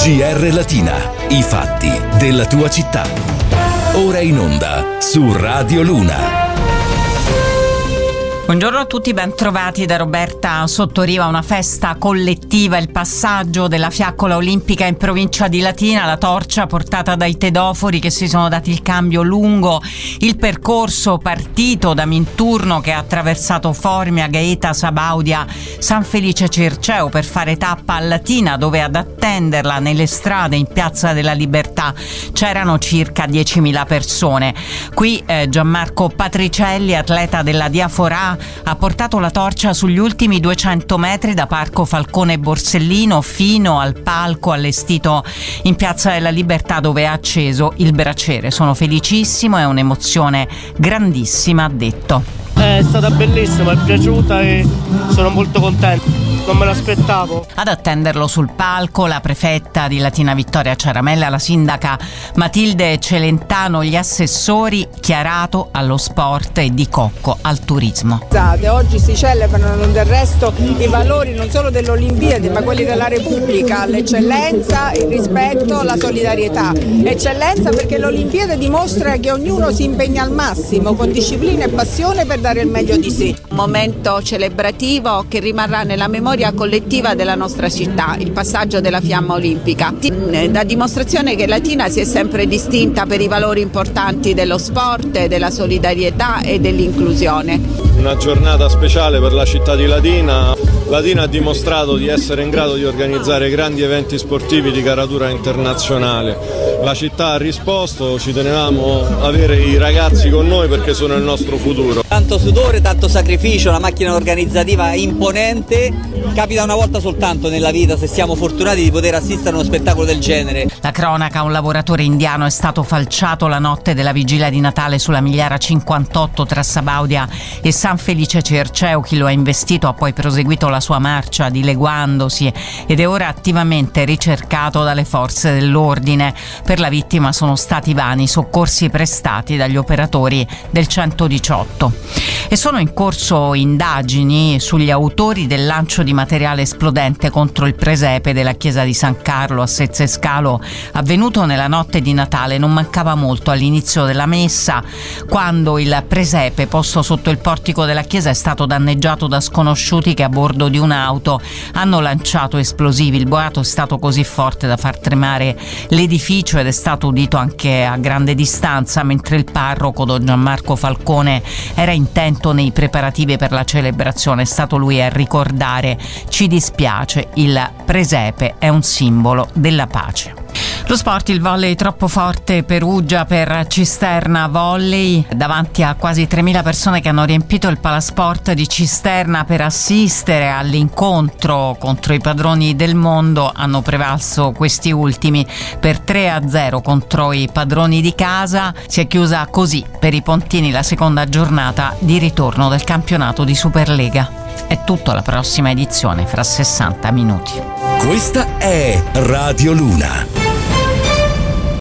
GR Latina, i fatti della tua città. Ora in onda su Radio Luna. Buongiorno a tutti, ben trovati da Roberta Sottoriva. Una festa collettiva, il passaggio della fiaccola olimpica in provincia di Latina, la torcia portata dai tedofori che si sono dati il cambio lungo il percorso partito da Minturno, che ha attraversato Formia, Gaeta, Sabaudia, San Felice Circeo per fare tappa a Latina, dove ad attenderla nelle strade in Piazza della Libertà c'erano circa 10.000 persone. Qui Gianmarco Patricielli, atleta della Diaforà, ha portato la torcia sugli ultimi 200 metri da Parco Falcone Borsellino fino al palco allestito in Piazza della Libertà, dove è acceso il braciere. Sono felicissimo, è un'emozione grandissima, ha detto. È stata bellissima, è piaciuta e sono molto contento, non me l'aspettavo. Ad attenderlo sul palco la prefetta di Latina Vittoria Ciaramella, la sindaca Matilde Celentano, gli assessori Chiarato allo sport e Di Cocco al turismo. Oggi si celebrano del resto i valori non solo dell'Olimpiadi ma quelli della Repubblica, l'eccellenza, il rispetto, la solidarietà. Eccellenza perché l'Olimpiade dimostra che ognuno si impegna al massimo con disciplina e passione per dare il meglio di sé. Un momento celebrativo che rimarrà nella memoria collettiva della nostra città, il passaggio della fiamma olimpica, da dimostrazione che Latina si è sempre distinta per i valori importanti dello sport, della solidarietà e dell'inclusione. Una giornata speciale per la città di Latina. Latina ha dimostrato di essere in grado di organizzare grandi eventi sportivi di caratura internazionale. La città ha risposto, ci tenevamo avere i ragazzi con noi perché sono il nostro futuro. Tanto sudore, tanto sacrificio, una macchina organizzativa imponente. Capita una volta soltanto nella vita, se siamo fortunati di poter assistere a uno spettacolo del genere. La cronaca: un lavoratore indiano è stato falciato la notte della vigilia di Natale sulla Migliara 58 tra Sabaudia e San Felice Circeo. Chi lo ha investito ha poi proseguito la sua marcia dileguandosi ed è ora attivamente ricercato dalle forze dell'ordine. Per la vittima sono stati vani soccorsi prestati dagli operatori del 118 e sono in corso indagini sugli autori del lancio di materiale esplodente contro il presepe della chiesa di San Carlo a Sezzescalo, avvenuto nella notte di Natale. Non mancava molto all'inizio della messa, quando il presepe posto sotto il portico della chiesa è stato danneggiato da sconosciuti che a bordo di un'auto hanno lanciato esplosivi. Il boato è stato così forte da far tremare l'edificio ed è stato udito anche a grande distanza, mentre il parroco Don Gianmarco Falcone era intento nei preparativi per la celebrazione. È stato lui a ricordare: ci dispiace, il presepe è un simbolo della pace. Lo sport, il volley troppo forte Perugia per Cisterna Volley, davanti a quasi 3.000 persone che hanno riempito il Palasport di Cisterna per assistere all'incontro contro i padroni del mondo. Hanno prevalso questi ultimi per 3-0 contro i padroni di casa. Si è chiusa così per i pontini la seconda giornata di ritorno del campionato di Superlega. È tutto, alla prossima edizione fra 60 minuti. Questa è Radio Luna.